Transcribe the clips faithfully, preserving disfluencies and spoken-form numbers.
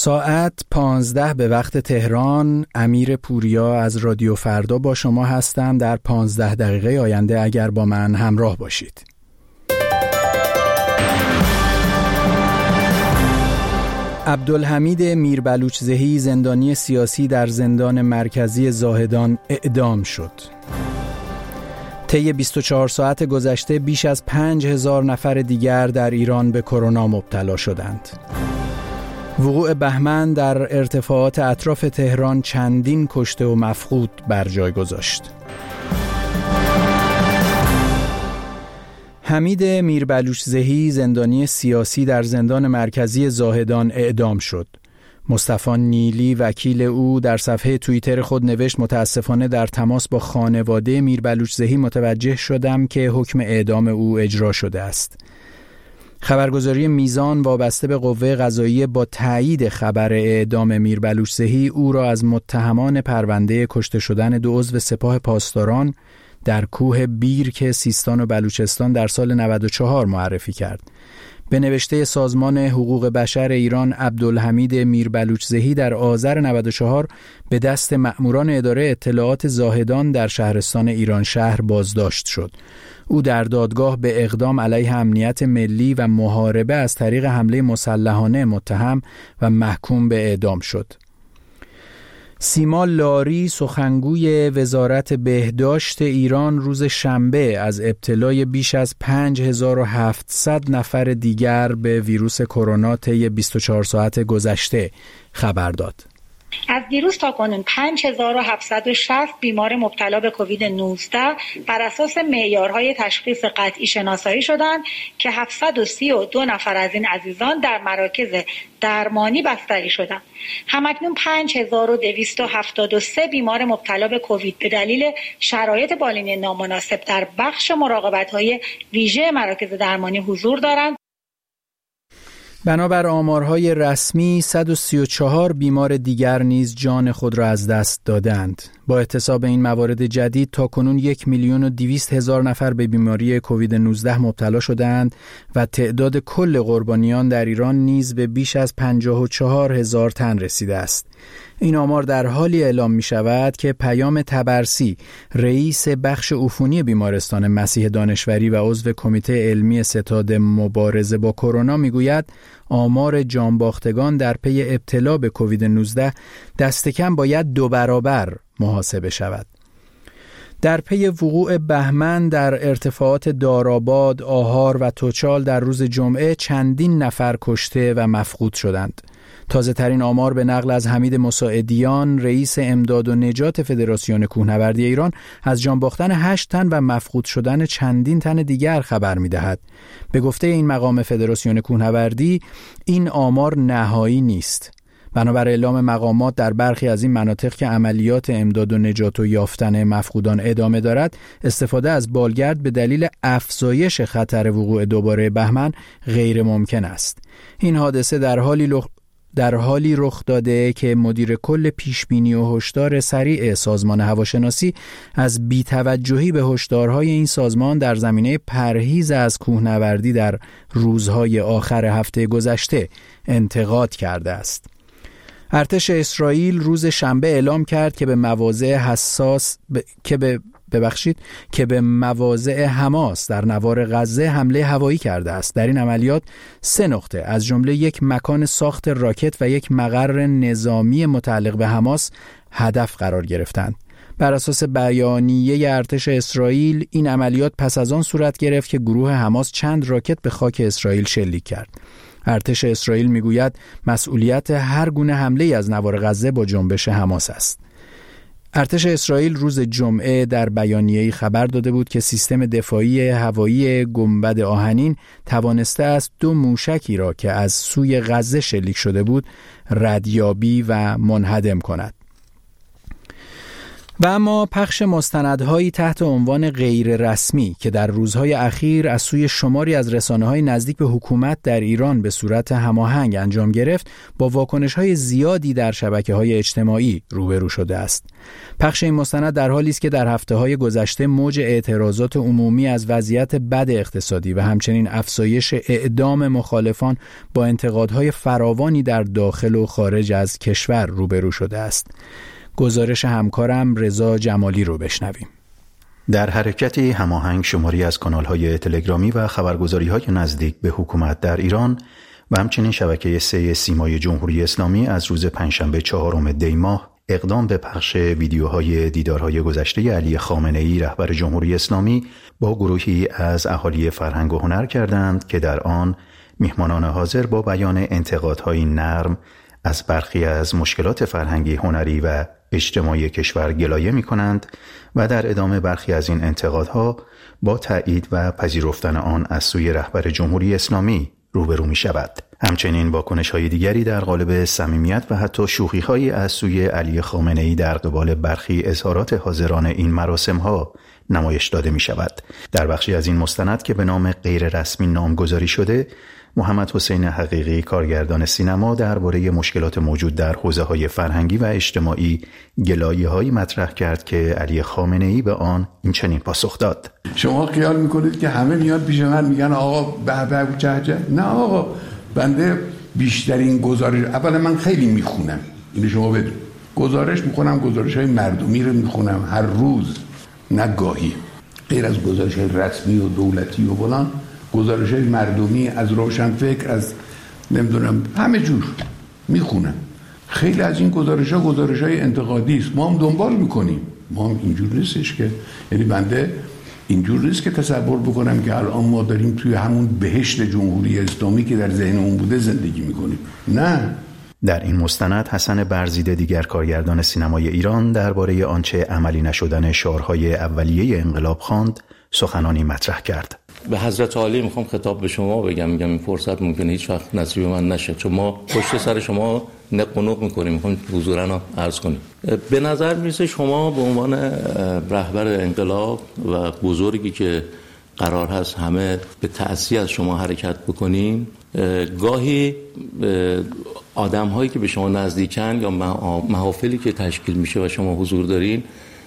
ساعت پانزده به وقت تهران. امیر پوریا از رادیو فردا با شما هستم در پانزده دقیقه آینده اگر با من همراه باشید. عبدالحمید میربلوچزهی زندانی سیاسی در زندان مرکزی زاهدان اعدام شد. طی بیست و چهار ساعت گذشته بیش از پنج هزار نفر دیگر در ایران به کرونا مبتلا شدند. وقوع بهمن در ارتفاعات اطراف تهران چندین کشته و مفقود بر جای گذاشت. حمید میربلوچزهی زندانی سیاسی در زندان مرکزی زاهدان اعدام شد. مصطفی نیلی وکیل او در صفحه توییتر خود نوشت متاسفانه در تماس با خانواده میربلوچزهی متوجه شدم که حکم اعدام او اجرا شده است. خبرگزاری میزان وابسته به قوه قضاییه با تایید خبر اعدام میربلوچزهی او را از متهمان پرونده کشته شدن دو عضو سپاه پاسداران در کوه بیرک سیستان و بلوچستان در سال نود و چهار معرفی کرد. به نوشته سازمان حقوق بشر ایران، عبدالحمید میربلوچزهی در آذر نود و چهار به دست مأموران اداره اطلاعات زاهدان در شهرستان ایران شهر بازداشت شد. او در دادگاه به اقدام علیه امنیت ملی و محاربه از طریق حمله مسلحانه متهم و محکوم به اعدام شد. سیما لاری سخنگوی وزارت بهداشت ایران روز شنبه از ابتلای بیش از پنج هزار و هفتصد نفر دیگر به ویروس کرونا طی بیست و چهار ساعت گذشته خبر داد. از دیروز تا کنون پنج هزار و هفتصد و شصت بیمار مبتلا به کووید نوزده بر اساس معیارهای تشخیص قطعی شناسایی شدند که هفتصد و سی و دو نفر از این عزیزان در مراکز درمانی بستری شدند. همکنون پنج هزار و دویست و هفتاد و سه بیمار مبتلا به کووید به دلیل شرایط بالینی نامناسب در بخش مراقبت‌های ویژه مراکز درمانی حضور دارند. بنابر آمارهای رسمی صد و سی و چهار بیمار دیگر نیز جان خود را از دست دادند. با احتساب این موارد جدید تا کنون یک میلیون و دویست هزار نفر به بیماری کووید نوزده مبتلا شدند و تعداد کل قربانیان در ایران نیز به بیش از پنجاه و چهار هزار تن رسیده است. این آمار در حالی اعلام می شود که پیام طبرسی، رئیس بخش عفونی بیمارستان مسیح دانشوری و عضو کمیته علمی ستاد مبارزه با کرونا می گوید آمار جانباختگان در پی ابتلا به کووید نوزده دست کم باید دو برابر محاسبه شود. در پی وقوع بهمن در ارتفاعات داراباد، آهار و توچال در روز جمعه چندین نفر کشته و مفقود شدند. تازه ترین آمار به نقل از حمید مساعدیان، رئیس امداد و نجات فدراسیون کوهنوردی ایران، از جان باختن هشت تن و مفقود شدن چندین تن دیگر خبر می‌دهد. به گفته این مقام فدراسیون کوهنوردی، این آمار نهایی نیست. بنابر اعلام مقامات در برخی از این مناطق که عملیات امداد و نجات و یافتن مفقودان ادامه دارد، استفاده از بالگرد به دلیل افزایش خطر وقوع دوباره بهمن غیر ممکن است. این حادثه در حالی لخ... در حالی رخ داده که مدیر کل پیشبینی و هشدار سریع سازمان هواشناسی از بی‌توجهی به هشدارهای این سازمان در زمینه پرهیز از کوهنوردی در روزهای آخر هفته گذشته انتقاد کرده است. ارتش اسرائیل روز شنبه اعلام کرد که به مواضع حساس ب... که به ببخشید که به مواضع حماس در نوار غزه حمله هوایی کرده است. در این عملیات سه نقطه از جمله یک مکان ساخت راکت و یک مقر نظامی متعلق به حماس هدف قرار گرفتند. بر اساس بیانیه ارتش اسرائیل این عملیات پس از آن صورت گرفت که گروه حماس چند راکت به خاک اسرائیل شلیک کرد. ارتش اسرائیل میگوید مسئولیت هر گونه حمله از نوار غزه با جنبش حماس است. ارتش اسرائیل روز جمعه در بیانیه‌ای خبر داده بود که سیستم دفاعی هوایی گنبد آهنین توانسته است دو موشکی را که از سوی غزه شلیک شده بود ردیابی و منهدم کند. و اما پخش مستندهایی تحت عنوان غیر رسمی که در روزهای اخیر از سوی شماری از رسانه‌های نزدیک به حکومت در ایران به صورت هماهنگ انجام گرفت، با واکنش‌های زیادی در شبکه‌های اجتماعی روبرو شده است. پخش این مستند در حالی است که در هفته‌های گذشته موج اعتراضات عمومی از وضعیت بد اقتصادی و همچنین افزایش اعدام مخالفان با انتقادهای فراوانی در داخل و خارج از کشور روبرو شده است. گزارش همکارم رضا جمالی رو بشنویم. در حرکتی هماهنگ شماری از کانال‌های تلگرامی و خبرگزاری‌های نزدیک به حکومت در ایران و همچنین شبکه سه سیمای جمهوری اسلامی از روز پنجشنبه چهارم دی ماه اقدام به پخش ویدیوهای دیدارهای گذشته علی خامنه‌ای رهبر جمهوری اسلامی با گروهی از اهالی فرهنگ و هنر کردند که در آن میهمانان حاضر با بیان انتقادهای نرم از برخی از مشکلات فرهنگی، هنری و اجتماعی کشور گلایه می کنند و در ادامه برخی از این انتقادها با تایید و پذیرفتن آن از سوی رهبر جمهوری اسلامی روبرو می شود. همچنین واکنش‌های دیگری در قالب صمیمیت و حتی شوخی‌هایی از سوی علی خامنه‌ای در قبال برخی اظهارات حاضران این مراسم‌ها نمایش داده می شود. در بخشی از این مستند که به نام غیر رسمی نامگذاری شده، محمد حسین حقیقی کارگردان سینما درباره مشکلات موجود در حوزه‌های فرهنگی و اجتماعی گلایه‌هایی مطرح کرد که علی خامنه‌ای به آن این چنین پاسخ داد: شما خیال میکنید که همه میاد پیش من میگن آقا به به چه چه؟ نه آقا، بنده بیشترین گزارش، اولا من خیلی میخونم، اینو شما بدون، گزارش میخونم، گزارش‌های مردمی رو میخونم هر روز، نه گاهی، غیر از گزارش‌های رسمی و دولتی و فلان، گزارش‌های مردمی از روشنفکر، از نمیدونم همه جور میخونم. خیلی از این گزارش‌ها گزارش‌های انتقادی است، ما هم دنبال میکنیم. ما هم اینجور نیستش که، یعنی بنده اینجور نیست که تصور بکنم که الان ما داریم توی همون بهشت جمهوری اسلامی که در ذهنمون بوده زندگی میکنیم. نه. در این مستند حسن برزیده دیگر کارگردان سینمای ایران درباره آنچه عملی نشدن شعارهای اولیه انقلاب خواند سخنانی مطرح کرد. به حضرت عالی میخوام خطاب به شما بگم، میگم این فرصت ممکنه هیچ وقت نصیب من نشه، چون ما پشت سر شما نق و نق میکنیم، میخوام حضورا عرض کنیم. به نظر میرسه شما به عنوان رهبر انقلاب و بزرگی که قرار هست همه به تأسیس از شما حرکت بکنین، گاهی آدم هایی که به شما نزدیکن یا محافلی که تشکیل میشه و شما حضور دارین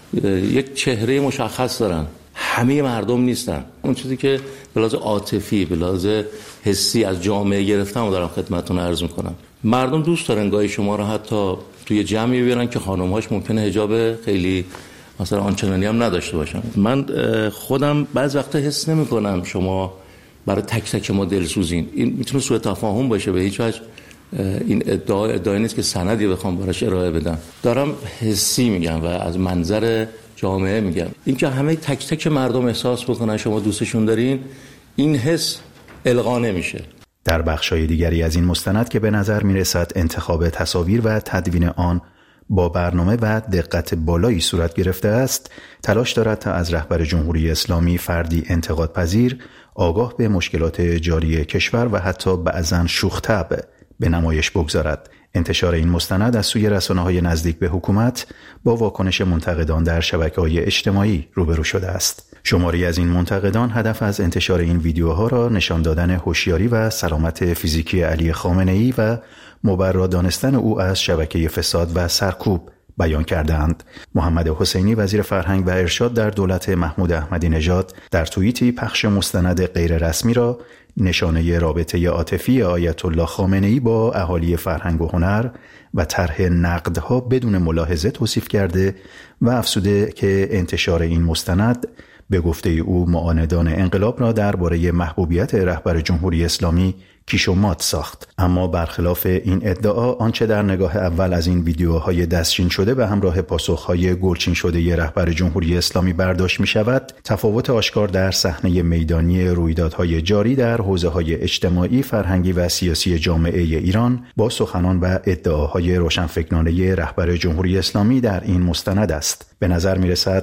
یک چهره مشخص دارن، همه مردم نیستن. اون چیزی که به لحاظ عاطفی، به لحاظ حسی از جامعه گرفتم و دارم خدمتتون عرض میکنم. مردم دوست دارن گاهی شما رو حتی توی جمعی ببینن که خانم‌هاش ممکنه حجاب خیلی مثلا آنچنانی هم نداشته باشن. من خودم بعض وقتا حس نمی‌کنم شما برای تک تک ما دلسوزین. این میتونه سوء تفاهم باشه، به هیچ وجه این ادعا ادعایی نیست که سندی بخوام براش ارائه بدم. دارم حسی میگم و از منظر جامعه میگم. اینکه همه تک تک مردم احساس بکنن شما دوستشون دارین، این حس القا نمیشه. در بخشای دیگری از این مستند که به نظر میرسد انتخاب تصاویر و تدوین آن با برنامه و دقت بالایی صورت گرفته است، تلاش دارد تا از رهبر جمهوری اسلامی فردی انتقاد پذیر، آگاه به مشکلات جاری کشور و حتی بعضاً شوخ طبع به نمایش بگذارد. انتشار این مستند از سوی رسانه‌های نزدیک به حکومت با واکنش منتقدان در شبکه‌های اجتماعی روبرو شده است. شماری از این منتقدان هدف از انتشار این ویدیوها را نشان دادن هوشیاری و سلامت فیزیکی علی خامنه‌ای و مبرا دانستن او از شبکه فساد و سرکوب بیان کردند. محمد حسینی وزیر فرهنگ و ارشاد در دولت محمود احمدی نژاد در توییتی پخش مستند غیر رسمی را نشانه رابطه عاطفی آیت الله خامنه‌ای با اهالی فرهنگ و هنر و طرح نقدها بدون ملاحظه توصیف کرده و افزوده که انتشار این مستند به گفته او معاندان انقلاب را درباره محبوبیت رهبر جمهوری اسلامی کیش و مات ساخت. اما برخلاف این ادعا، آنچه در نگاه اول از این ویدیوهای دستچین شده به همراه پاسخهای گلچین شده ی رهبر جمهوری اسلامی برداشت می شود، تفاوت آشکار در صحنه میدانی رویدادهای جاری در حوزه‌های اجتماعی، فرهنگی و سیاسی جامعه ایران با سخنان و ادعاهای روشنفکرانه رهبر جمهوری اسلامی در این مستند است. به نظر می رسد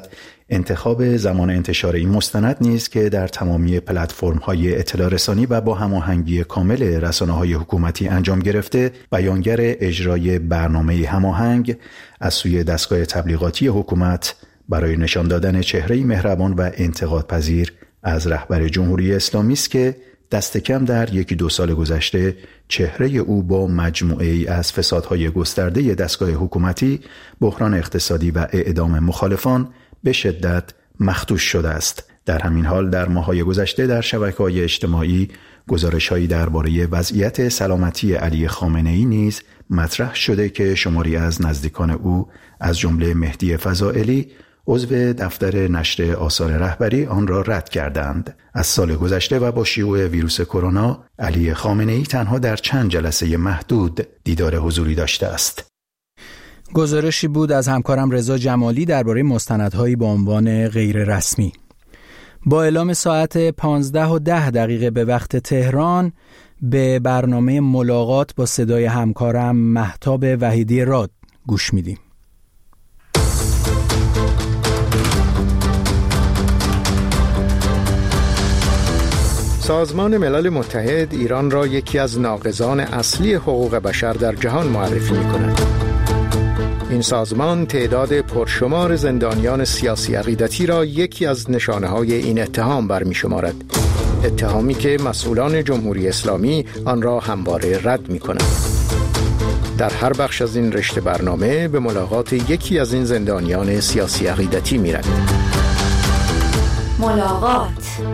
انتخاب زمان انتشار این مستند نیز که در تمامی پلتفرم‌های اطلاع رسانی و با هماهنگی کامل رسانه‌های حکومتی انجام گرفته، بیانگر اجرای برنامه هماهنگ از سوی دستگاه تبلیغاتی حکومت برای نشان دادن چهره‌ای مهربان و انتقادپذیر از رهبر جمهوری اسلامی است که دست کم در یکی دو سال گذشته چهره او با مجموعه ای از فسادهای گسترده دستگاه حکومتی، بحران اقتصادی و اعدام مخالفان به شدت مخدوش شده است. در همین حال در ماه‌های گذشته در شبکه‌های اجتماعی گزارش‌هایی درباره وضعیت سلامتی علی خامنه‌ای نیز مطرح شده که شماری از نزدیکان او از جمله مهدی فضائلی عضو دفتر نشر آثار رهبری آن را رد کردند. از سال گذشته و با شیوع ویروس کرونا، علی خامنه‌ای تنها در چند جلسه محدود دیدار حضوری داشته است. گزارشی بود از همکارم رضا جمالی درباره مستندهایی با عنوان غیر رسمی. با اعلام ساعت پانزده و ده دقیقه به وقت تهران به برنامه ملاقات با صدای همکارم مهتاب وحیدی راد گوش میدیم. سازمان ملل متحد ایران را یکی از ناقضان اصلی حقوق بشر در جهان معرفی می‌کند. این سازمان تعداد پرشمار زندانیان سیاسی عقیدتی را یکی از نشانه‌های این اتهام برمی‌شمارد. اتهامی که مسئولان جمهوری اسلامی آن را همواره رد می‌کنند. در هر بخش از این رشته برنامه به ملاقات یکی از این زندانیان سیاسی عقیدتی می‌رویم. ملاقات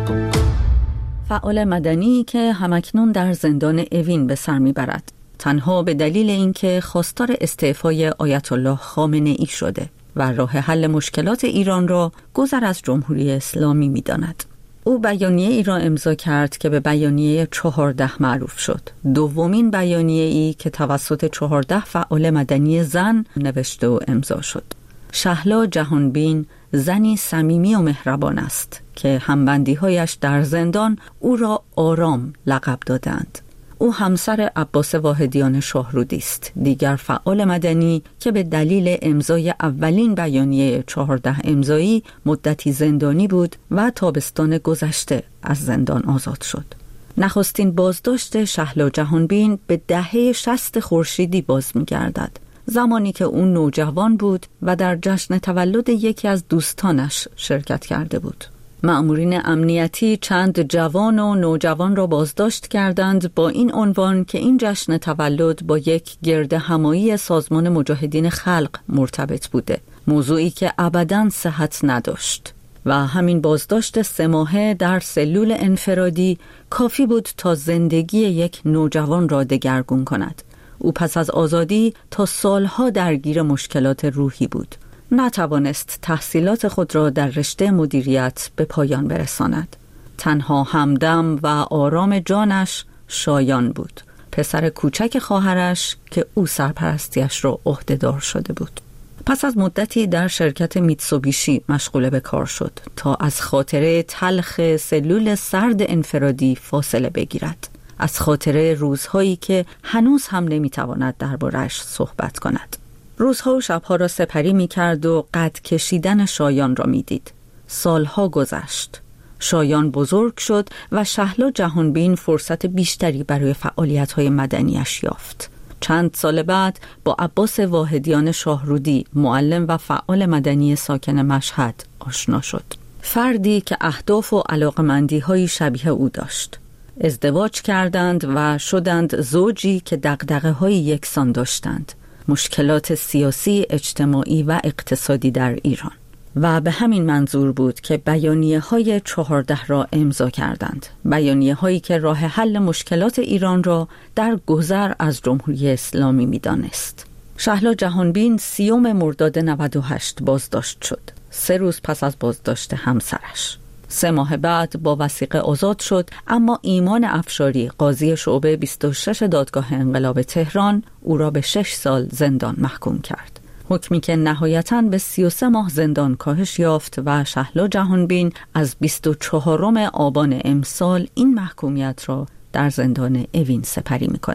فعال مدنی که همکنون در زندان اوین به سر میبرد، تنها به دلیل اینکه خواستار استعفای آیت الله خامنه ای شده و راه حل مشکلات ایران را گذر از جمهوری اسلامی میداند. او بیانیه ای را امضا کرد که به بیانیه چهارده معروف شد، دومین بیانیه ای که توسط چهارده فعال مدنی زن نوشته و امضا شد. شهلا جهانبین زنی صمیمی و مهربان است که همبندی‌هایش در زندان او را آرام لقب دادند. او همسر عباس واحدیان شاهرودی است، دیگر فعال مدنی که به دلیل امضای اولین بیانیه چهارده امضایی مدتی زندانی بود و تابستان گذشته از زندان آزاد شد. نخستین بازداشت شهلا جهانبین به دهه شصت خورشیدی باز می‌گردد، زمانی که او نوجوان بود و در جشن تولد یکی از دوستانش شرکت کرده بود. مأمورین امنیتی چند جوان و نوجوان را بازداشت کردند با این عنوان که این جشن تولد با یک گرد همایی سازمان مجاهدین خلق مرتبط بوده، موضوعی که ابداً صحت نداشت. و همین بازداشت سه ماهه در سلول انفرادی کافی بود تا زندگی یک نوجوان را دگرگون کند. او پس از آزادی تا سالها درگیر مشکلات روحی بود. نتوانست تحصیلات خود را در رشته مدیریت به پایان برساند. تنها همدم و آرام جانش شایان بود، پسر کوچک خواهرش که او سرپرستیش را عهده‌دار شده بود. پس از مدتی در شرکت میتسوبیشی مشغول به کار شد تا از خاطره تلخ سلول سرد انفرادی فاصله بگیرد، از خاطره روزهایی که هنوز هم نمیتواند درباره‌اش صحبت کند. روزها و شبها را سپری میکرد و قد کشیدن شایان را میدید. سالها گذشت. شایان بزرگ شد و شهلا جهانبین فرصت بیشتری برای فعالیت‌های مدنیش یافت. چند سال بعد با عباس واحدیان شاهرودی، معلم و فعال مدنی ساکن مشهد، آشنا شد. فردی که اهداف و علاقمندی‌های شبیه او داشت. ازدواج کردند و شدند زوجی که دغدغه‌های یکسان داشتند: مشکلات سیاسی، اجتماعی و اقتصادی در ایران. و به همین منظور بود که بیانیه های چهارده را امضا کردند. بیانیه هایی که راه حل مشکلات ایران را در گذر از جمهوری اسلامی می دانست. شهلا جهانبین سیوم مرداد نود و هشت بازداشت شد، سه روز پس از بازداشت همسرش. سه ماه بعد با وثیقه آزاد شد، اما ایمان افشاری، قاضی شعبه بیست و شش دادگاه انقلاب تهران، او را به شش سال زندان محکوم کرد. حکمی که نهایتاً به سی و سه ماه زندان کاهش یافت و شهلا جهانبین از بیست و چهارم آبان امسال این محکومیت را در زندان اوین سپری می کند.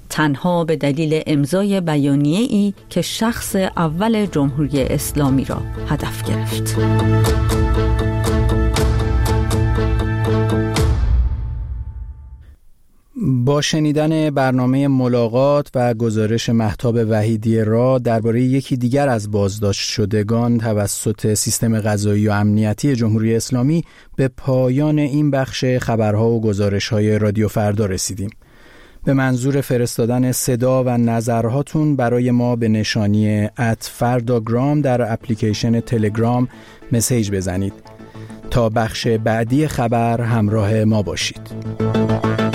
تنها به دلیل امضای بیانیه‌ای که شخص اول جمهوری اسلامی را هدف گرفت. با شنیدن برنامه ملاقات و گزارش مهتاب وحیدی را درباره یکی دیگر از بازداشت شدگان توسط سیستم قضایی و امنیتی جمهوری اسلامی به پایان این بخش خبرها و گزارش‌های رادیو فردا رسیدیم. به منظور فرستادن صدا و نظرهاتون برای ما به نشانی ات فرداگرام در اپلیکیشن تلگرام مسیج بزنید. تا بخش بعدی خبر همراه ما باشید.